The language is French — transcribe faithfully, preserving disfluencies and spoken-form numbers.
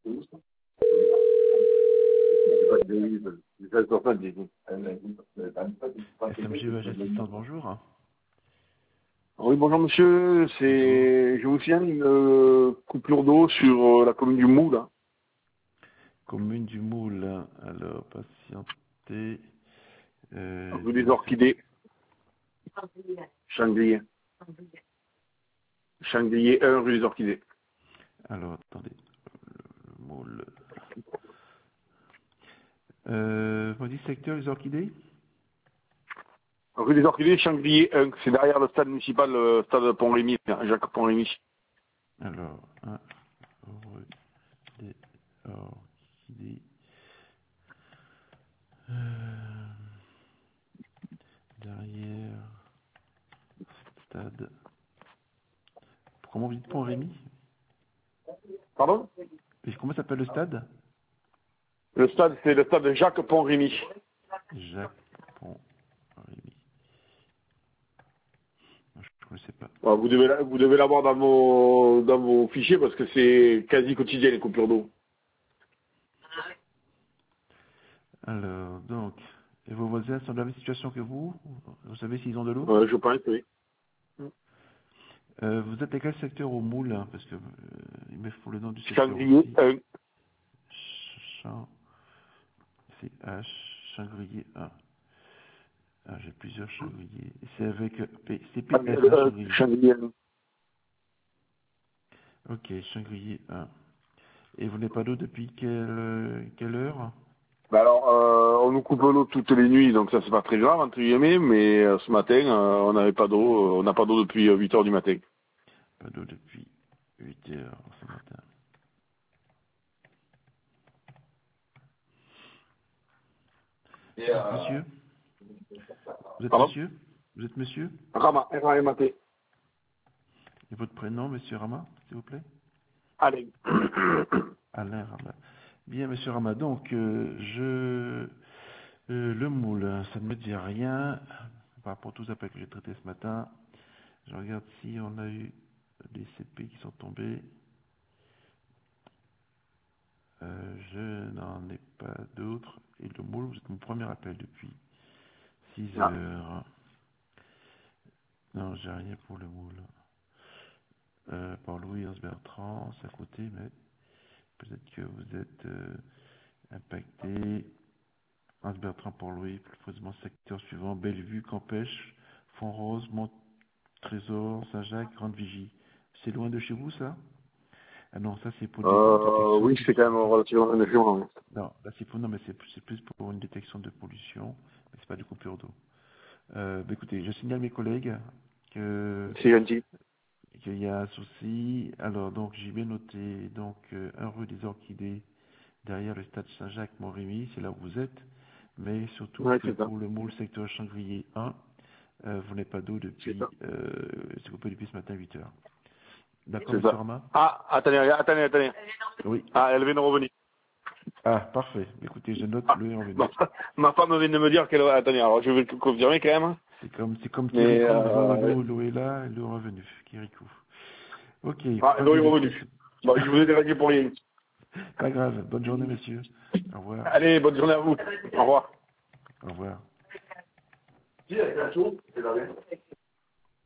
S M G E H Assistance, bonjour. Oui, bonjour monsieur, c'est, je vous signale une euh, coupure d'eau sur euh, la commune du Moule. Là. Commune du Moule. Alors, patientez. Euh, Rue je des vais faire- Orchidées, Changlier. Changlier un, rue des Orchidées. Alors, attendez. Le Moule. Euh, vous dites secteur les orchidées? Rue des Orchidées, Changlier un, c'est derrière le stade municipal, le stade Pont-Rémy, Jacques Pont-Rémy. Alors, un rue des orchidées. Euh, derrière stade. Comment vous dites Pont-Rémy? Pardon? Et comment s'appelle le stade? Le stade, c'est le stade Jacques Pont-Rémy. Jacques Pont-Rémy. Non, je ne connaissais pas. Voilà, vous devez, la- vous devez l'avoir dans vos, dans vos fichiers parce que c'est quasi quotidien les coupures d'eau. Alors, donc, et vos voisins sont dans la même situation que vous? Vous savez s'ils ont de l'eau? Euh, je pense, oui. Euh, vous êtes à quel secteur au Moule, hein, parce que euh, il me faut le nom du secteur Changlier aussi. un. Champ, C H, Changrier un. Ah, j'ai plusieurs Changriers. C'est avec euh, P- c'est P F, hein, Euh, Changrier. Changlier un. Ok, Changrier un. Et vous n'avez pas d'eau depuis quelle, euh, quelle heure? Bah alors, euh, on nous coupe l'eau toutes les nuits, donc ça c'est pas très grave entre guillemets, mais euh, ce matin, euh, on n'avait pas d'eau, euh, on n'a pas d'eau depuis euh, huit heures du matin. Pas d'eau depuis huit heures ce matin. Et Vous êtes euh, monsieur? Vous êtes pardon? monsieur? Vous êtes monsieur? Rama, R A M A T. Et votre prénom, monsieur Rama, s'il vous plaît? Allez. Alain Rama. Bien, monsieur Rama. Donc, euh, je... euh, le moule, ça ne me dit rien par rapport aux appels que j'ai traités ce matin. Je regarde si on a eu des C P qui sont tombés. Euh, je n'en ai pas d'autres. Et le moule, vous êtes mon premier appel depuis six Ah. heures. Non, j'ai rien pour le moule. Euh, par Louis Hans Bertrand, c'est à côté, mais peut-être que vous êtes euh, impacté. Hans Bertrand pour Louis, plus précisément secteur suivant, Bellevue, Campêche, Font-Rose, Mont-Trésor, Saint-Jacques, Grande Vigie. C'est loin de chez vous, ça? Ah non, ça c'est pour une dé- Euh, détection oui, de... c'est quand même relativement indéfiant. Non, là c'est pour... non, mais c'est c'est plus pour une détection de pollution, mais c'est pas de coupure d'eau. Euh, bah, écoutez, je signale à mes collègues que C'est gentil. qu'il y a un souci. Alors donc j'ai bien noté donc euh, un rue des Orchidées derrière le stade Saint-Jacques-Montrémy, c'est là où vous êtes, mais surtout Ouais, que c'est ça. pour le moule secteur Changrier un, euh, vous n'avez pas d'eau C'est depuis, ça. euh, c'est coupé depuis ce matin à huit heures. D'accord, C'est monsieur ça. Rama? Ah, attendez, attendez, attendez. Oui. Ah, elle vient de revenir. Ah, parfait. Écoutez, je note Ah, le est revenu. ma, ma femme vient de me dire qu'elle... Attendez, alors je vais le confirmer quand même. C'est comme, c'est comme Mais, Kirikou, l'eau, euh, l'eau, l'eau est là, l'eau est revenue. Kirikou. Ok, ah, elle est problème de... revenue. Bon, je vous ai dérangé pour rien. Pas grave. Bonne journée, monsieur. Au revoir. Allez, bonne journée à vous. Au revoir. Au revoir. Qui a fait un tour? C'est la même.